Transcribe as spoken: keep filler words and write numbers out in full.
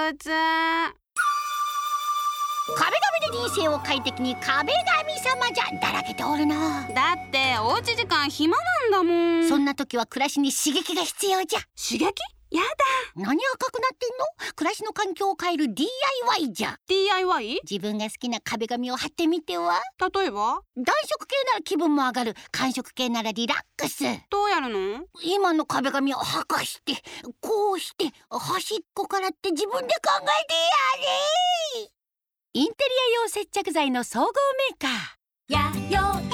屈。 壁紙で人生を快適に壁紙様じゃだらけておるな。 だっておうち時間暇なんだもん。 そんな時は暮らしに刺激が必要じゃ。 刺激？やだ。 何赤くなってんの？暮らしの環境を変える ディーアイワイ じゃ。 ディーアイワイ？ 自分が好きな壁紙を貼ってみては。 例えば暖色系なら気分も上がる、寒色系ならリラックス。 どうやるの？ 今の壁紙を剥がしてこうして端っこからって自分で考えてやれ。インテリア用接着剤の総合メーカー、やよ